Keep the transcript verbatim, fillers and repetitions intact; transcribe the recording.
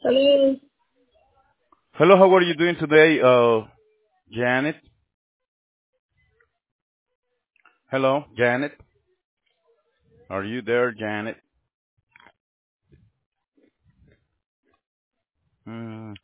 Hello. Hello, how are you doing today, uh, Janet? Hello, Janet. Are you there, Janet? Hmm.